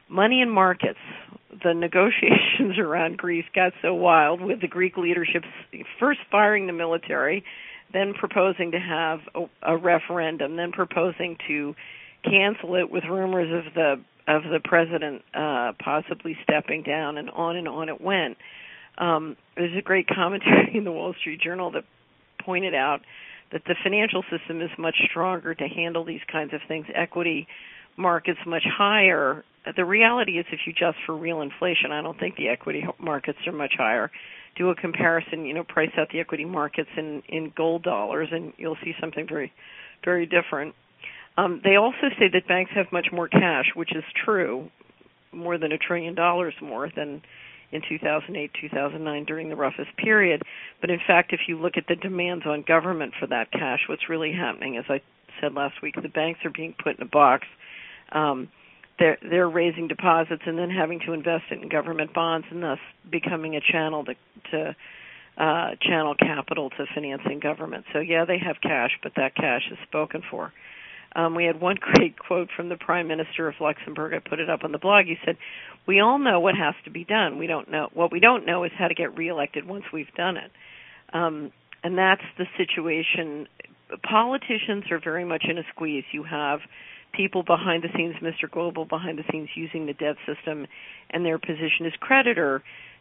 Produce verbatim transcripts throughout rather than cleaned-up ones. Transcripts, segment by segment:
money and markets. The negotiations around Greece got so wild, with the Greek leadership first firing the military, then proposing to have a, a referendum, then proposing to cancel it, with rumors of the of the president uh, possibly stepping down, and on and on it went. Um, there's a great commentary in the Wall Street Journal that pointed out that the financial system is much stronger to handle these kinds of things. Equity markets much higher. The reality is, if you adjust for real inflation, I don't think the equity markets are much higher. Do a comparison, you know, price out the equity markets in, in gold dollars, and you'll see something very, very different. Um, they also say that banks have much more cash, which is true, more than a trillion dollars more than in two thousand eight, two thousand nine during the roughest period. But in fact, if you look at the demands on government for that cash, what's really happening, as I said last week, the banks are being put in a box. Um, they're, they're raising deposits and then having to invest it in government bonds, and thus becoming a channel to, to uh, channel capital to financing government. So yeah, they have cash, but that cash is spoken for. Um, we had one great quote from the Prime Minister of Luxembourg. I put it up on the blog. He said, "We all know what has to be done. We don't know what we don't know is how to get reelected once we've done it." Um, and that's the situation. Politicians are very much in a squeeze. You have people behind the scenes, Mister Global behind the scenes, using the debt system and their position as creditor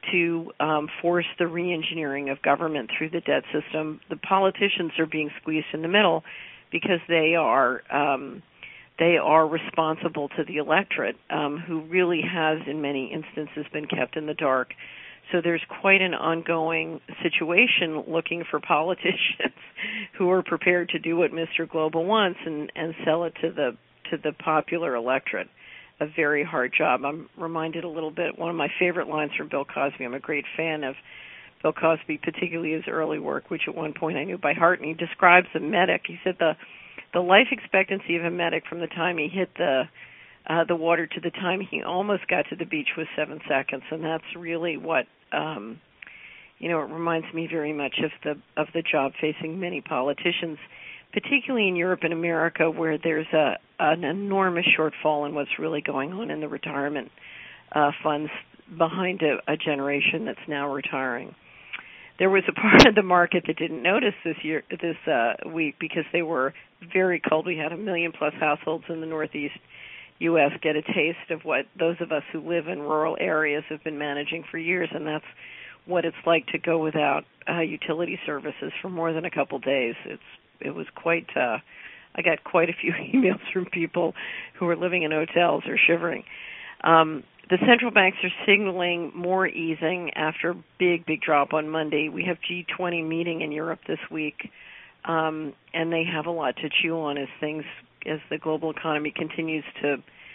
to um, force the re-engineering of government through the debt system. The politicians are being squeezed in the middle, because they are um, they are responsible to the electorate, um, who really has, in many instances, been kept in the dark. So there's quite an ongoing situation looking for politicians who are prepared to do what Mister Global wants and, and sell it to the to the popular electorate. A very hard job. I'm reminded a little bit, one of my favorite lines from Bill Cosby. I'm a great fan of Bill Cosby, particularly his early work, which at one point I knew by heart, and he describes a medic. He said the the life expectancy of a medic from the time he hit the uh, the water to the time he almost got to the beach was seven seconds, and that's really what um, you know. It reminds me very much of the of the job facing many politicians, particularly in Europe and America, where there's a an enormous shortfall in what's really going on in the retirement uh, funds behind a, a generation that's now retiring. There was a part of the market that didn't notice this year, this uh, week, because they were very cold. We had a million plus households in the Northeast U S get a taste of what those of us who live in rural areas have been managing for years, and that's what it's like to go without uh, utility services for more than a couple days. It's it was quite. Uh, I got quite a few emails from people who are living in hotels or shivering. Um, The central banks are signaling more easing after a big, big drop on Monday. We have G twenty meeting in Europe this week, um, and they have a lot to chew on as things, as the global economy continues to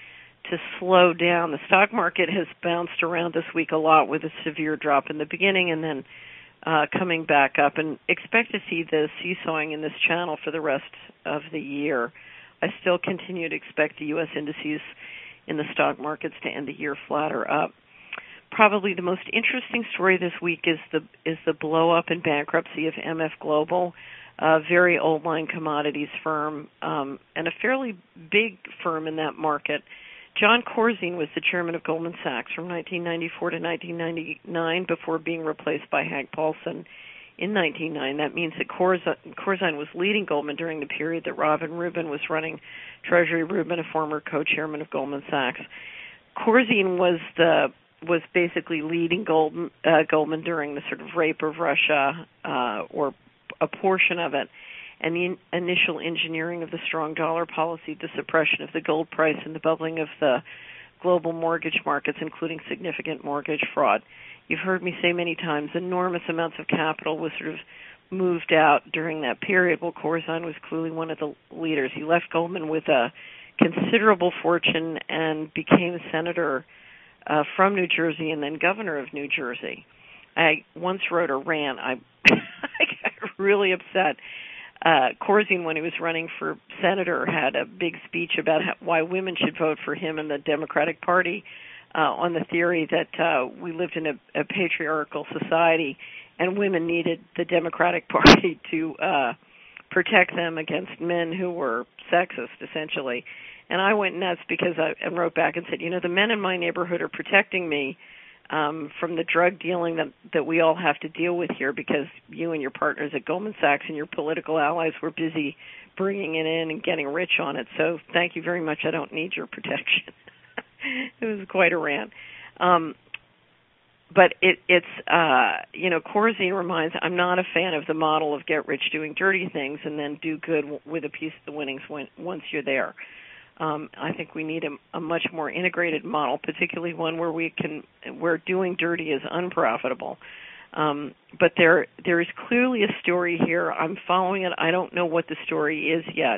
to slow down. The stock market has bounced around this week a lot with a severe drop in the beginning and then uh, coming back up, and expect to see the seesawing in this channel for the rest of the year. I still continue to expect the U S indices in the stock markets to end the year flat or up. Probably the most interesting story this week is the is the blow up and bankruptcy of M F Global, a very old line commodities firm, um, and a fairly big firm in that market. John Corzine was the chairman of Goldman Sachs from nineteen ninety-four to nineteen ninety-nine before being replaced by Hank Paulson in nineteen ninety-nine. That means that Corzine was leading Goldman during the period that Robin Rubin was running Treasury. Rubin, a former co-chairman of Goldman Sachs. Corzine was the was basically leading Goldman, uh, Goldman during the sort of rape of Russia, uh, or a portion of it, and the in, initial engineering of the strong dollar policy, the suppression of the gold price, and the bubbling of the global mortgage markets, including significant mortgage fraud. You've heard me say many times, enormous amounts of capital was sort of moved out during that period. Well, Corzine was clearly one of the leaders. He left Goldman with a considerable fortune and became a senator uh, from New Jersey and then governor of New Jersey. I once wrote a rant. I, I got really upset. Uh, Corzine, when he was running for senator, had a big speech about how, why women should vote for him and the Democratic Party, uh, on the theory that uh, we lived in a, a patriarchal society and women needed the Democratic Party to uh, protect them against men who were sexist, essentially. And I went nuts because I and wrote back and said, you know, the men in my neighborhood are protecting me um, from the drug dealing that, that we all have to deal with here because you and your partners at Goldman Sachs and your political allies were busy bringing it in and getting rich on it. So thank you very much. I don't need your protection. It was quite a rant. Um, but it, it's, uh, you know, Corzine reminds, I'm not a fan of the model of get rich doing dirty things and then do good w- with a piece of the winnings when, once you're there. Um, I think we need a, a much more integrated model, particularly one where we can, where doing dirty is unprofitable. Um, but there, there is clearly a story here. I'm following it. I don't know what the story is yet.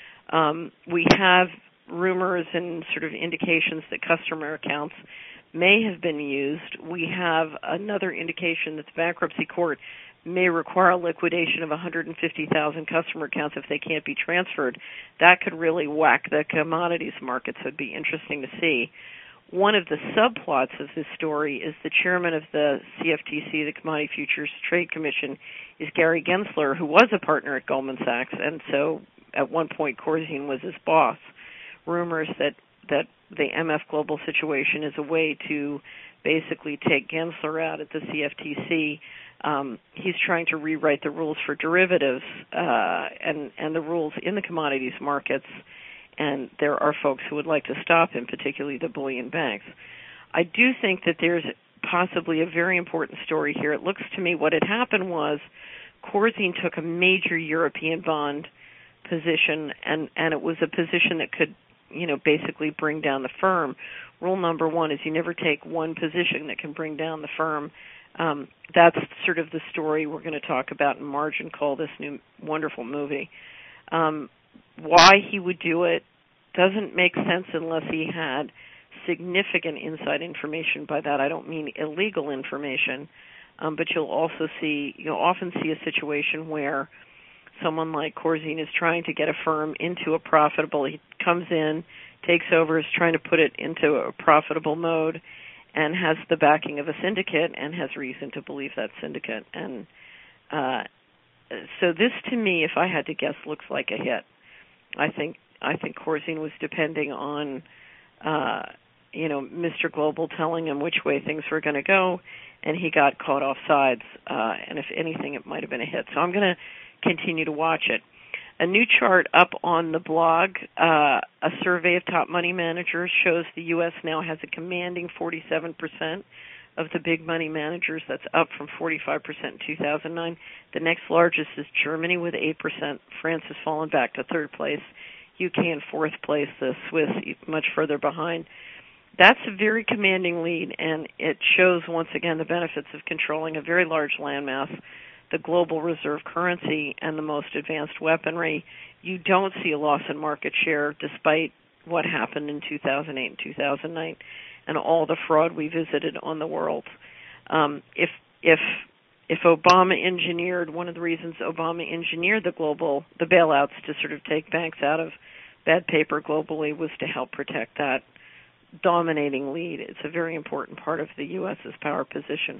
Um, we have rumors and sort of indications that customer accounts may have been used. We have another indication that the bankruptcy court may require liquidation of one hundred fifty thousand customer accounts if they can't be transferred. That could really whack the commodities markets. It would be interesting to see. One of the subplots of this story is the chairman of the C F T C, the Commodity Futures Trade Commission, is Gary Gensler, who was a partner at Goldman Sachs, and so at one point Corzine was his boss. Rumors that, that the M F Global situation is a way to basically take Gensler out at the C F T C. Um, he's trying to rewrite the rules for derivatives uh, and, and the rules in the commodities markets, and there are folks who would like to stop him, particularly the bullion banks. I do think that there's possibly a very important story here. It looks to me what had happened was Corzine took a major European bond position, and, and it was a position that could, you know, basically bring down the firm. Rule number one is you never take one position that can bring down the firm. Um, that's sort of the story we're going to talk about in Margin Call, this new wonderful movie. Um, why he would do it doesn't make sense unless he had significant inside information. By that I don't mean illegal information, um, but you'll also see, you'll often see a situation where someone like Corzine is trying to get a firm into a profitable, he comes in, takes over, is trying to put it into a profitable mode, and has the backing of a syndicate and has reason to believe that syndicate. And uh, so this, to me, if I had to guess, looks like a hit. I think I think Corzine was depending on, uh, you know, Mister Global telling him which way things were going to go, and he got caught off sides. Uh, and if anything, it might have been a hit. So I'm going to continue to watch it. A new chart up on the blog, uh, a survey of top money managers shows the U S now has a commanding forty-seven percent of the big money managers. That's up from forty-five percent in two thousand nine. The next largest is Germany with eight percent. France has fallen back to third place. U K in fourth place. The Swiss much further behind. That's a very commanding lead, and it shows once again the benefits of controlling a very large landmass, the global reserve currency, and the most advanced weaponry. You don't see a loss in market share despite what happened in two thousand eight and two thousand nine and all the fraud we visited on the world. Um, if if if Obama engineered, one of the reasons Obama engineered the global, the bailouts to sort of take banks out of bad paper globally was to help protect that dominating lead. It's a very important part of the U S's power position.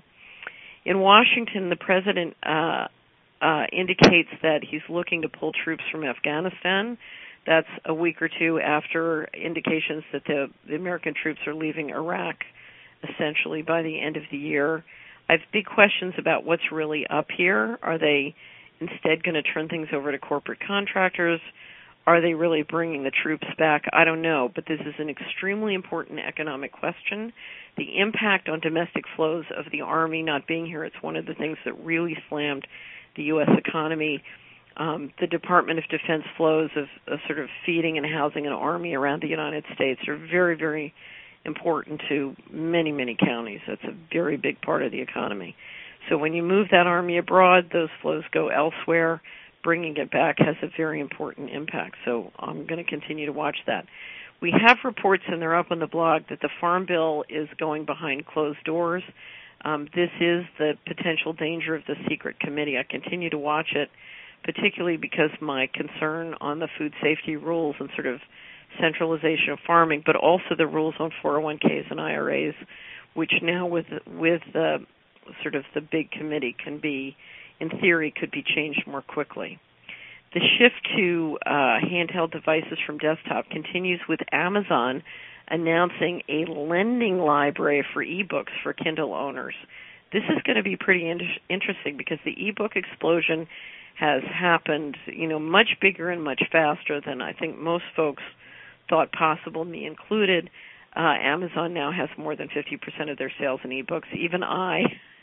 In Washington, the president uh, uh, indicates that he's looking to pull troops from Afghanistan. That's a week or two after indications that the, the American troops are leaving Iraq essentially by the end of the year. I have big questions about what's really up here. Are they instead going to turn things over to corporate contractors? Are they really bringing the troops back? I don't know, but this is an extremely important economic question. The impact on domestic flows of the Army not being here, it's one of the things that really slammed the U S economy. Um, the Department of Defense flows of, of sort of feeding and housing an Army around the United States are very, very important to many, many counties. That's a very big part of the economy. So when you move that Army abroad, those flows go elsewhere. Bringing it back has a very important impact. So I'm going to continue to watch that. We have reports, and they're up on the blog, that the Farm Bill is going behind closed doors. Um, this is the potential danger of the secret committee. I continue to watch it, particularly because my concern on the food safety rules and sort of centralization of farming, but also the rules on four oh one Ks and I R As, which now with with uh, sort of the big committee can be, in theory, could be changed more quickly. The shift to uh, handheld devices from desktop continues with Amazon announcing a lending library for ebooks for Kindle owners. This is going to be pretty in- interesting because the ebook explosion has happened, you know, much bigger and much faster than I think most folks thought possible, me included. Uh, Amazon now has more than fifty percent of their sales in ebooks. Even I,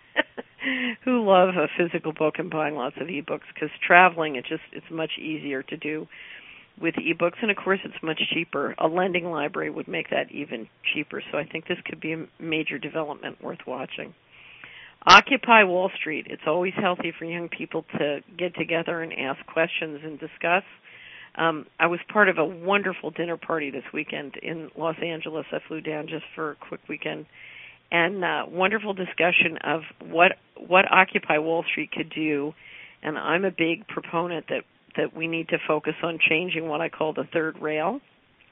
who love a physical book and buying lots of ebooks, because traveling, it just it's much easier to do with ebooks, and of course it's much cheaper. A lending library would make that even cheaper, so I think this could be a major development worth watching. Occupy Wall Street. It's always healthy for young people to get together and ask questions and discuss. Um, I was part of a wonderful dinner party this weekend in Los Angeles. I flew down just for a quick weekend, and uh, wonderful discussion of what what Occupy Wall Street could do. And I'm a big proponent that, that we need to focus on changing what I call the third rail.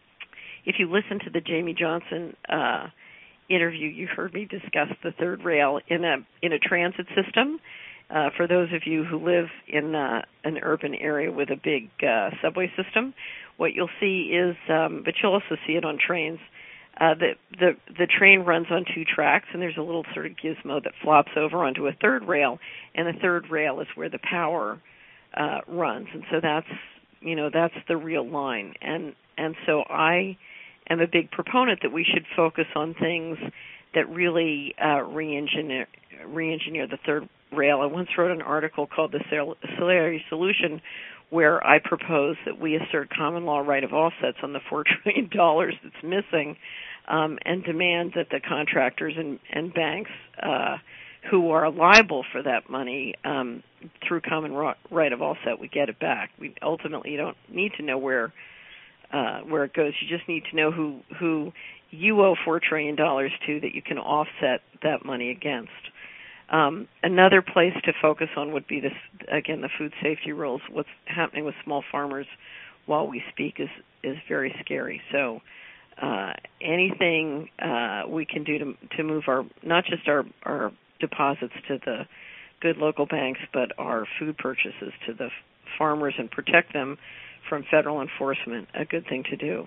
If you listen to the Jamie Johnson uh, interview, you heard me discuss the third rail in a in a transit system. Uh, for those of you who live in uh, an urban area with a big uh, subway system, what you'll see is, um, but you'll also see it on trains, uh, the, the the train runs on two tracks, and there's a little sort of gizmo that flops over onto a third rail, and the third rail is where the power uh, runs, and so that's you know that's the real line, and and so I am a big proponent that we should focus on things that really uh, re-engineer re-engineer the third rail. I once wrote an article called The Solari Solution, where I propose that we assert common law right of offsets on the four trillion dollars that's missing, um, and demand that the contractors and, and banks uh, who are liable for that money um, through common right of offset, we get it back. We ultimately don't need to know where uh, where it goes. You just need to know who who you owe four trillion dollars to that you can offset that money against. Um, another place to focus on would be this, again, the food safety rules. What's happening with small farmers while we speak is, is very scary. So uh, anything uh, we can do to, to move our, not just our, our deposits to the good local banks, but our food purchases to the farmers and protect them from federal enforcement, a good thing to do.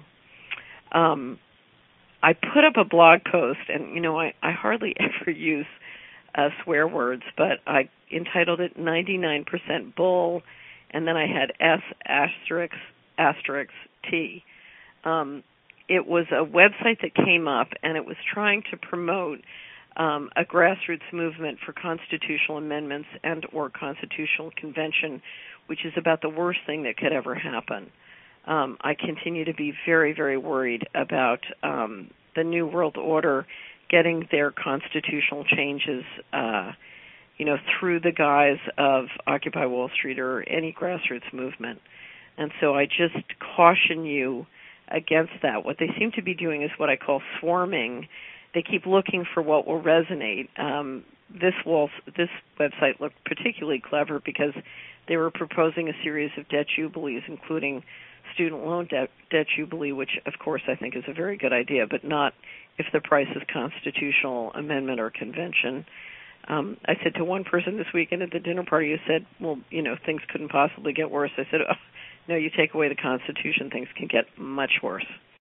Um, I put up a blog post, and, you know, I, I hardly ever use Uh, swear words, but I entitled it ninety-nine percent bull, and then I had S asterisk asterisk T. Um, it was a website that came up, and it was trying to promote um, a grassroots movement for constitutional amendments and or constitutional convention, which is about the worst thing that could ever happen. Um, I continue to be very, very worried about um, the New World Order getting their constitutional changes, uh, you know, through the guise of Occupy Wall Street or any grassroots movement. And so I just caution you against that. What they seem to be doing is what I call swarming. They keep looking for what will resonate. Um, this wall, this website looked particularly clever because they were proposing a series of debt jubilees, including student loan debt, debt jubilee, which, of course, I think is a very good idea, but not if the price is constitutional amendment or convention. Um, I said to one person this weekend at the dinner party who said, well, you know, things couldn't possibly get worse. I said, oh, no, you take away the Constitution, things can get much worse.